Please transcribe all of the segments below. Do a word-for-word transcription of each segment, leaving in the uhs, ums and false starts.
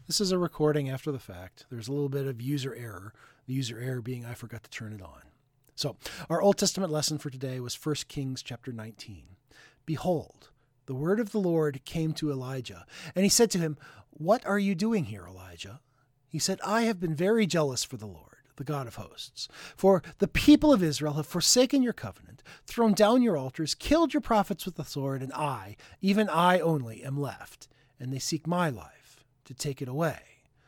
This is a recording after the fact. There's a little bit of user error, the user error being I forgot to turn it on. So our Old Testament lesson for today was First Kings chapter nineteen. Behold, the word of the Lord came to Elijah, and he said to him, "What are you doing here, Elijah?" He said, "I have been very jealous for the Lord, the God of hosts. For the people of Israel have forsaken your covenant, thrown down your altars, killed your prophets with the sword, and I, even I only, am left, and they seek my life to take it away."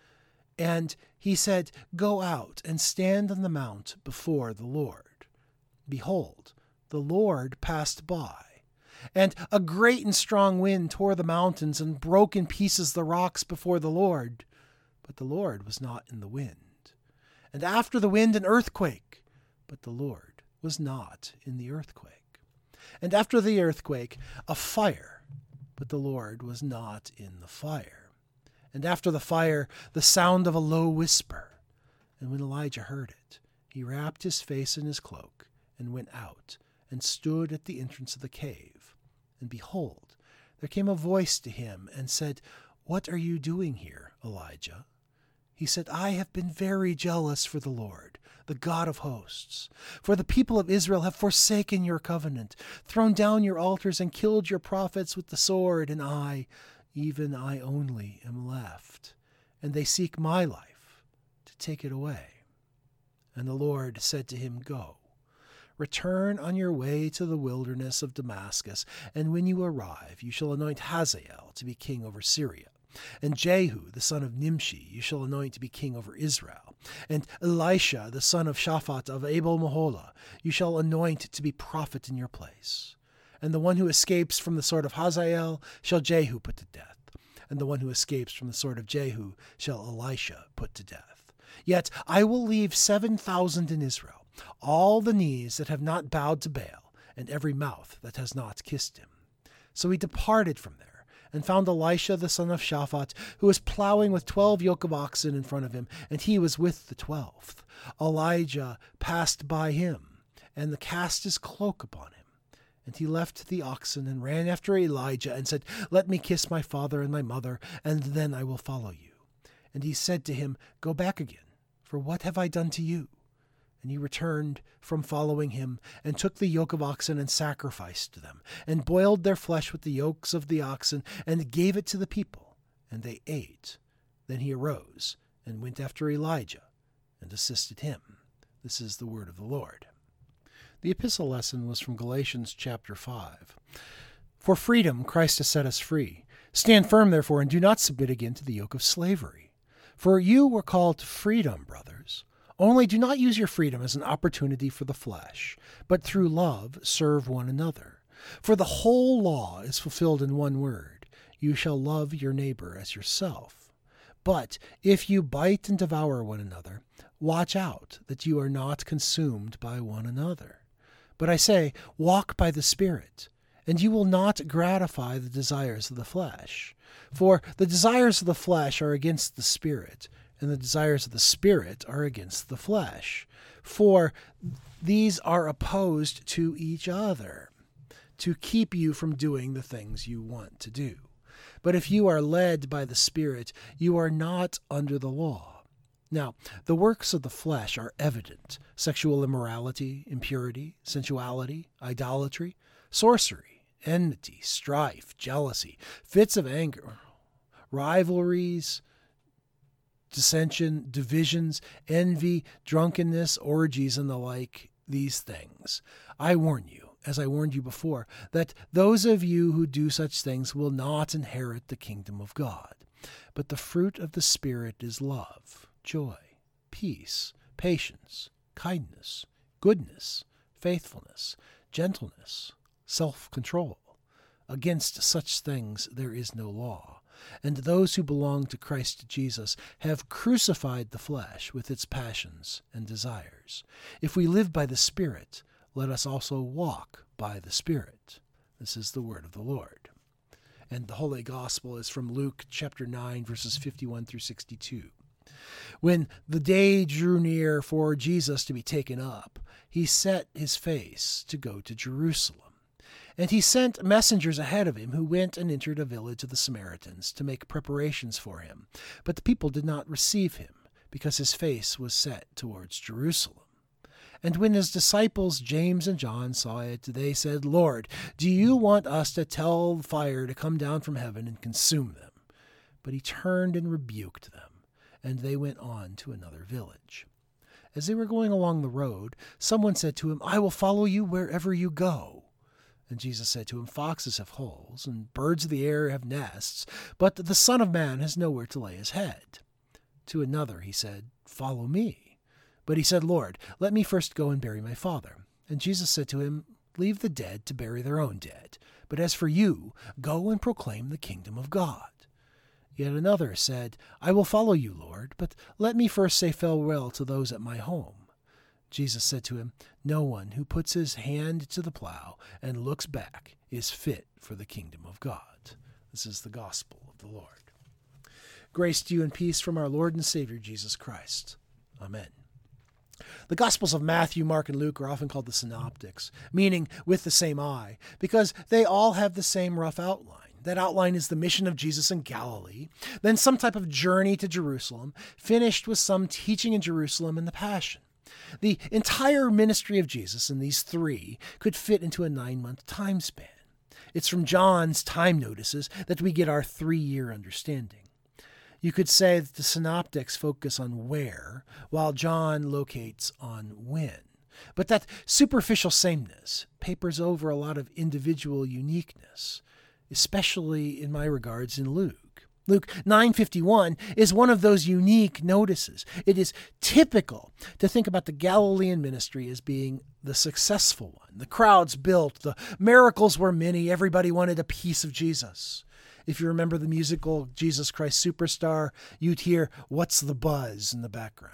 And he said, "Go out and stand on the mount before the Lord." Behold, the Lord passed by, and a great and strong wind tore the mountains and broke in pieces the rocks before the Lord. But the Lord was not in the wind. And after the wind, an earthquake. But the Lord was not in the earthquake. And after the earthquake, a fire. But the Lord was not in the fire. And after the fire, the sound of a low whisper. And when Elijah heard it, he wrapped his face in his cloak and went out and stood at the entrance of the cave. And behold, there came a voice to him and said, "What are you doing here, Elijah?" He said, "I have been very jealous for the Lord, the God of hosts. For the people of Israel have forsaken your covenant, thrown down your altars, and killed your prophets with the sword, and I, even I only, am left, and they seek my life to take it away." And the Lord said to him, "Go, return on your way to the wilderness of Damascus, and when you arrive, you shall anoint Hazael to be king over Syria. And Jehu, the son of Nimshi, you shall anoint to be king over Israel. And Elisha, the son of Shaphat of Abel-Meholah, you shall anoint to be prophet in your place. And the one who escapes from the sword of Hazael shall Jehu put to death. And the one who escapes from the sword of Jehu shall Elisha put to death. Yet I will leave seven thousand in Israel, all the knees that have not bowed to Baal, and every mouth that has not kissed him." So he departed from there, and found Elisha the son of Shaphat, who was plowing with twelve yoke of oxen in front of him, and he was with the twelfth. Elijah passed by him, and cast his cloak upon him. And he left the oxen and ran after Elijah, and said, "Let me kiss my father and my mother, and then I will follow you." And he said to him, "Go back again, for what have I done to you?" And he returned from following him, and took the yoke of oxen and sacrificed them, and boiled their flesh with the yokes of the oxen, and gave it to the people, and they ate. Then he arose and went after Elijah, and assisted him. This is the word of the Lord. The epistle lesson was from Galatians chapter five. "For freedom Christ has set us free. Stand firm, therefore, and do not submit again to the yoke of slavery. For you were called to freedom, brothers. Only do not use your freedom as an opportunity for the flesh, but through love serve one another. For the whole law is fulfilled in one word: you shall love your neighbor as yourself. But if you bite and devour one another, watch out that you are not consumed by one another. But I say, walk by the Spirit, and you will not gratify the desires of the flesh. For the desires of the flesh are against the Spirit, and the desires of the Spirit are against the flesh. For these are opposed to each other, to keep you from doing the things you want to do. But if you are led by the Spirit, you are not under the law. Now, the works of the flesh are evident: sexual immorality, impurity, sensuality, idolatry, sorcery, enmity, strife, jealousy, fits of anger, rivalries, dissension, divisions, envy, drunkenness, orgies, and the like, these things. I warn you, as I warned you before, that those of you who do such things will not inherit the kingdom of God. But the fruit of the Spirit is love, joy, peace, patience, kindness, goodness, faithfulness, gentleness, self-control. Against such things there is no law. And those who belong to Christ Jesus have crucified the flesh with its passions and desires. If we live by the Spirit, let us also walk by the Spirit. This is the word of the Lord. And the Holy Gospel is from Luke chapter nine, verses fifty-one through sixty-two. When the day drew near for Jesus to be taken up, he set his face to go to Jerusalem. And he sent messengers ahead of him who went and entered a village of the Samaritans to make preparations for him. But the people did not receive him, because his face was set towards Jerusalem. And when his disciples James and John saw it, they said, Lord, do you want us to tell fire to come down from heaven and consume them? But he turned and rebuked them, and they went on to another village. As they were going along the road, someone said to him, I will follow you wherever you go. And Jesus said to him, Foxes have holes, and birds of the air have nests, but the Son of Man has nowhere to lay his head. To another he said, Follow me. But he said, Lord, let me first go and bury my father. And Jesus said to him, Leave the dead to bury their own dead. But as for you, go and proclaim the kingdom of God. Yet another said, I will follow you, Lord, but let me first say farewell to those at my home. Jesus said to him, No one who puts his hand to the plow and looks back is fit for the kingdom of God. This is the gospel of the Lord. Grace to you and peace from our Lord and Savior Jesus Christ. Amen. The Gospels of Matthew, Mark, and Luke are often called the synoptics, meaning with the same eye, because they all have the same rough outline. That outline is the mission of Jesus in Galilee, then some type of journey to Jerusalem, finished with some teaching in Jerusalem and the Passion. The entire ministry of Jesus in these three could fit into a nine-month time span. It's from John's time notices that we get our three-year understanding. You could say that the synoptics focus on where, while John locates on when. But that superficial sameness papers over a lot of individual uniqueness, especially in my regards in Luke. Luke nine fifty-one is one of those unique notices. It is typical to think about the Galilean ministry as being the successful one. The crowds built, the miracles were many, everybody wanted a piece of Jesus. If you remember the musical Jesus Christ Superstar, you'd hear, What's the Buzz in the background.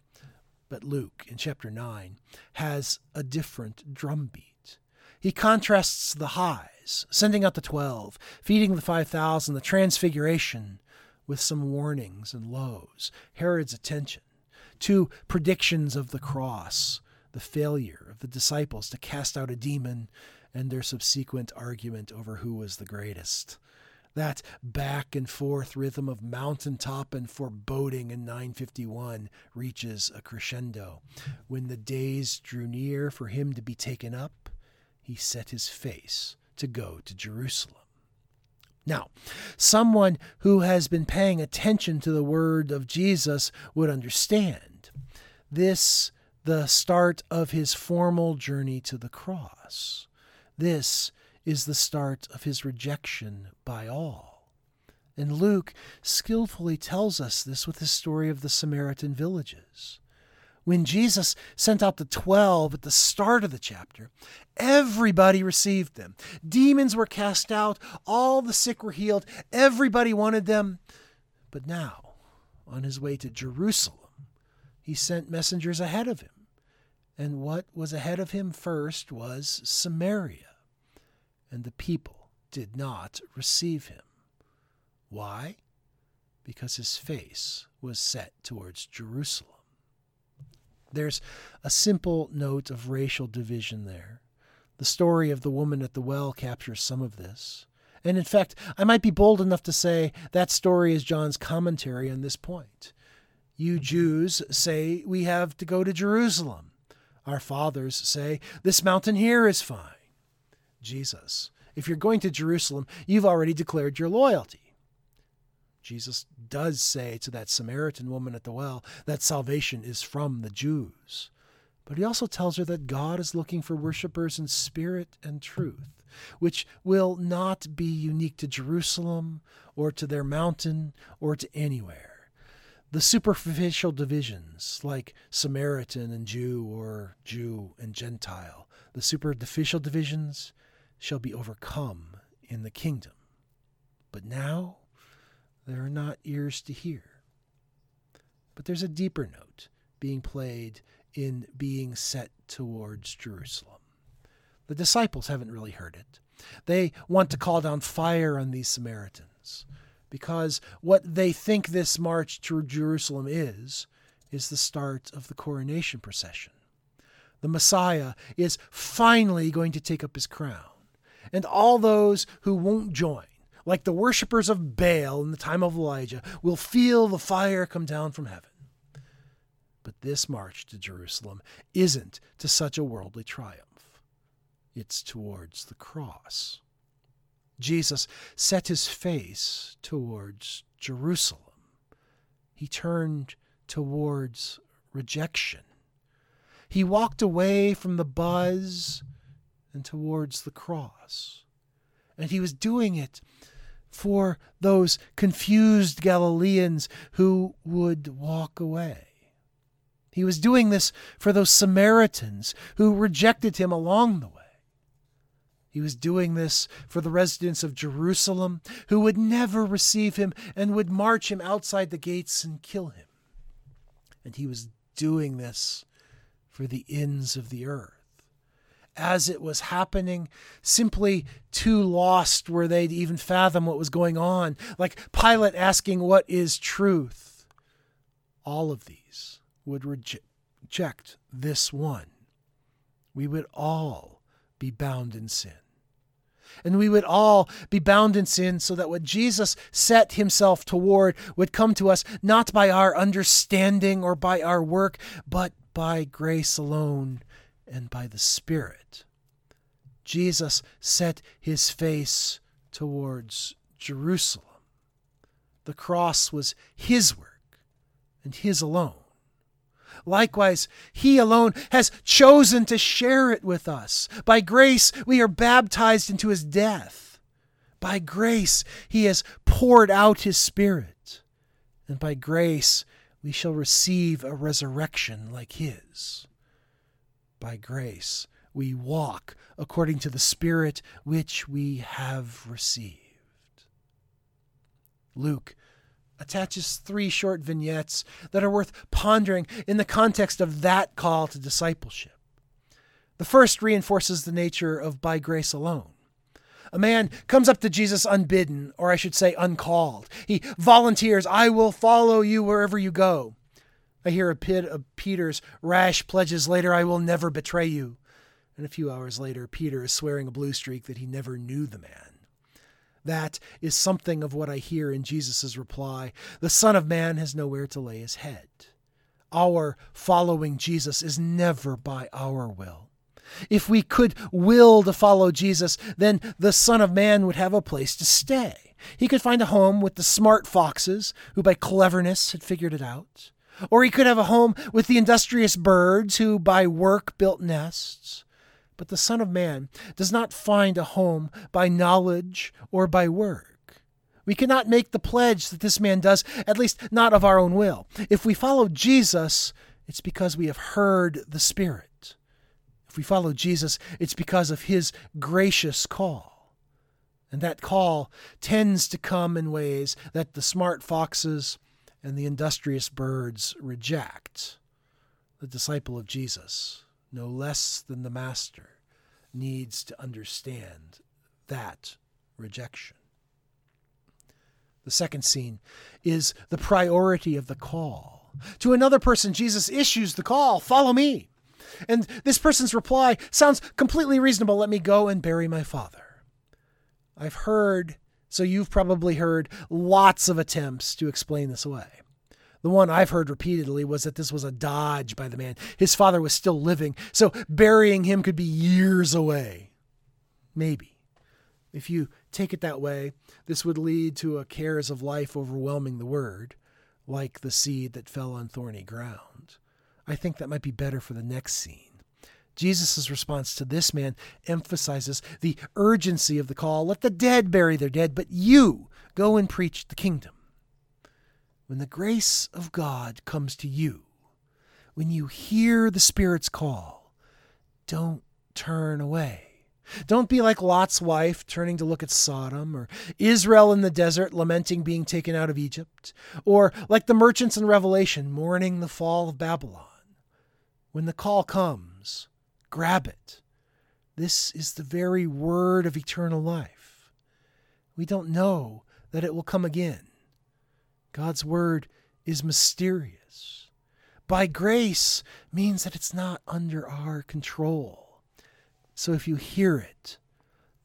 But Luke, in chapter nine, has a different drumbeat. He contrasts the highs, sending out the twelve, feeding the five thousand, the transfiguration, with some warnings and lows, Herod's attention, two predictions of the cross, the failure of the disciples to cast out a demon, and their subsequent argument over who was the greatest. That back and forth rhythm of mountaintop and foreboding in nine fifty-one reaches a crescendo. When the days drew near for him to be taken up, he set his face to go to Jerusalem. Now, someone who has been paying attention to the word of Jesus would understand this, the start of his formal journey to the cross. This is the start of his rejection by all. And Luke skillfully tells us this with his story of the Samaritan villages. When Jesus sent out the twelve at the start of the chapter, everybody received them. Demons were cast out, all the sick were healed, everybody wanted them. But now, on his way to Jerusalem, he sent messengers ahead of him. And what was ahead of him first was Samaria. And the people did not receive him. Why? Because his face was set towards Jerusalem. There's a simple note of racial division there. The story of the woman at the well captures some of this. And in fact, I might be bold enough to say that story is John's commentary on this point. You Jews say we have to go to Jerusalem. Our fathers say this mountain here is fine. Jesus, if you're going to Jerusalem, you've already declared your loyalty. Jesus does say to that Samaritan woman at the well that salvation is from the Jews. But he also tells her that God is looking for worshipers in spirit and truth, which will not be unique to Jerusalem or to their mountain or to anywhere. The superficial divisions, like Samaritan and Jew or Jew and Gentile, the superficial divisions shall be overcome in the kingdom. But now there are not ears to hear. But there's a deeper note being played in being set towards Jerusalem. The disciples haven't really heard it. They want to call down fire on these Samaritans because what they think this march to Jerusalem is, is the start of the coronation procession. The Messiah is finally going to take up his crown. And all those who won't join, like the worshippers of Baal in the time of Elijah, will feel the fire come down from heaven. But this march to Jerusalem isn't to such a worldly triumph. It's towards the cross. Jesus set his face towards Jerusalem. He turned towards rejection. He walked away from the buzz and towards the cross. And he was doing it for those confused Galileans who would walk away. He was doing this for those Samaritans who rejected him along the way. He was doing this for the residents of Jerusalem who would never receive him and would march him outside the gates and kill him. And he was doing this for the ends of the earth. As it was happening, simply too lost were they to even fathom what was going on, like Pilate asking, "What is truth?" All of these would reject this one. We would all be bound in sin. And we would all be bound in sin so that what Jesus set himself toward would come to us not by our understanding or by our work, but by grace alone and by the Spirit. Jesus set his face towards Jerusalem. The cross was his work and his alone. Likewise, he alone has chosen to share it with us. By grace, we are baptized into his death. By grace, he has poured out his Spirit. And by grace, we shall receive a resurrection like his. By grace, we walk according to the Spirit which we have received. Luke attaches three short vignettes that are worth pondering in the context of that call to discipleship. The first reinforces the nature of by grace alone. A man comes up to Jesus unbidden, or I should say uncalled. He volunteers, "I will follow you wherever you go." I hear a bit of Peter's rash pledges later, "I will never betray you." And a few hours later, Peter is swearing a blue streak that he never knew the man. That is something of what I hear in Jesus' reply. The Son of Man has nowhere to lay his head. Our following Jesus is never by our will. If we could will to follow Jesus, then the Son of Man would have a place to stay. He could find a home with the smart foxes who by cleverness had figured it out. Or he could have a home with the industrious birds who by work built nests. But the Son of Man does not find a home by knowledge or by work. We cannot make the pledge that this man does, at least not of our own will. If we follow Jesus, it's because we have heard the Spirit. If we follow Jesus, it's because of his gracious call. And that call tends to come in ways that the smart foxes and the industrious birds reject. The disciple of Jesus, no less than the master, needs to understand that rejection. The second scene is the priority of the call. To another person, Jesus issues the call, "Follow me." And this person's reply sounds completely reasonable. "Let me go and bury my father." I've heard, so you've probably heard, lots of attempts to explain this away. The one I've heard repeatedly was that this was a dodge by the man. His father was still living, so burying him could be years away. Maybe. If you take it that way, this would lead to a cares of life overwhelming the word, like the seed that fell on thorny ground. I think that might be better for the next scene. Jesus' response to this man emphasizes the urgency of the call. Let the dead bury their dead, but you go and preach the kingdom. When the grace of God comes to you, when you hear the Spirit's call, don't turn away. Don't be like Lot's wife turning to look at Sodom, or Israel in the desert lamenting being taken out of Egypt, or like the merchants in Revelation mourning the fall of Babylon. When the call comes, grab it. This is the very word of eternal life. We don't know that it will come again. God's word is mysterious. By grace means that it's not under our control. So if you hear it,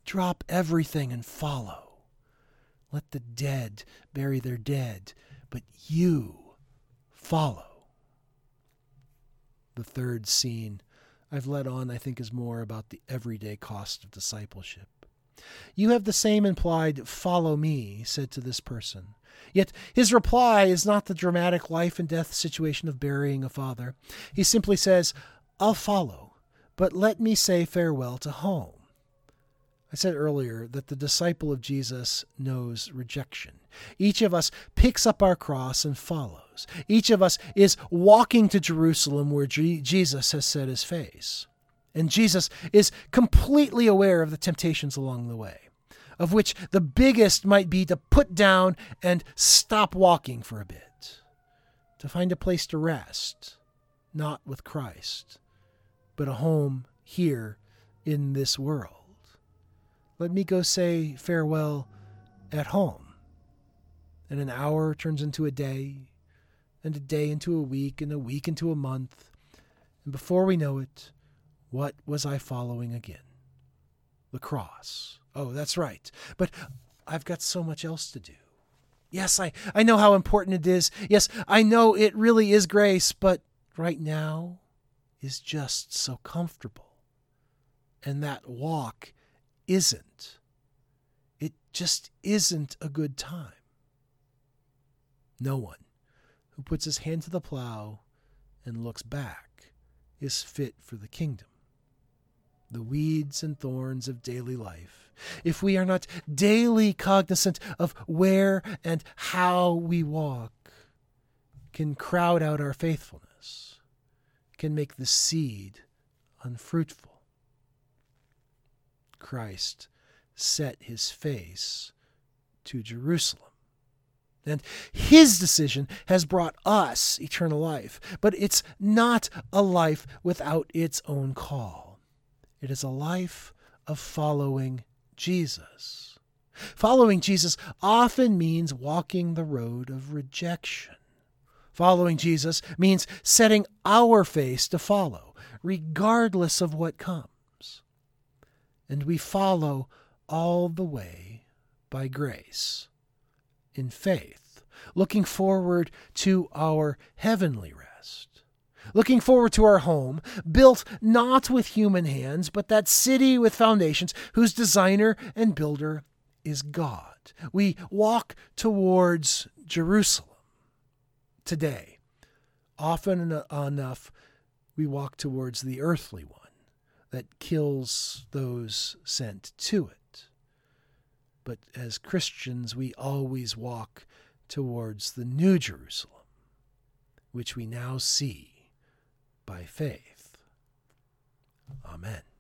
Drop everything and follow. Let the dead bury their dead, but you follow. The third scene I've led on, I think, is more about the everyday cost of discipleship. You have the same implied "follow me" said to this person. Yet his reply is not the dramatic life and death situation of burying a father. He simply says, "I'll follow, but let me say farewell to home." I said earlier that the disciple of Jesus knows rejection. Each of us picks up our cross and follows. Each of us is walking to Jerusalem where G- Jesus has set his face. And Jesus is completely aware of the temptations along the way, of which the biggest might be to put down and stop walking for a bit, to find a place to rest, not with Christ, but a home here in this world. Let me go say farewell at home. And an hour turns into a day, and a day into a week, and a week into a month. And before we know it, what was I following again? The cross. Oh, that's right. But I've got so much else to do. Yes, I, I know how important it is. Yes, I know it really is grace, but right now is just so comfortable. And that walk isn't. It just isn't a good time. No one who puts his hand to the plow and looks back is fit for the kingdom. The weeds and thorns of daily life, if we are not daily cognizant of where and how we walk, can crowd out our faithfulness, can make the seed unfruitful. Christ set his face to Jerusalem. And his decision has brought us eternal life. But it's not a life without its own call. It is a life of following Jesus. Following Jesus often means walking the road of rejection. Following Jesus means setting our face to follow, regardless of what comes. And we follow all the way by grace, in faith, looking forward to our heavenly rest, looking forward to our home, built not with human hands, but that city with foundations whose designer and builder is God. We walk towards Jerusalem today. Often enough, we walk towards the earthly one that kills those sent to it. But as Christians, we always walk towards the New Jerusalem, which we now see by faith. Amen.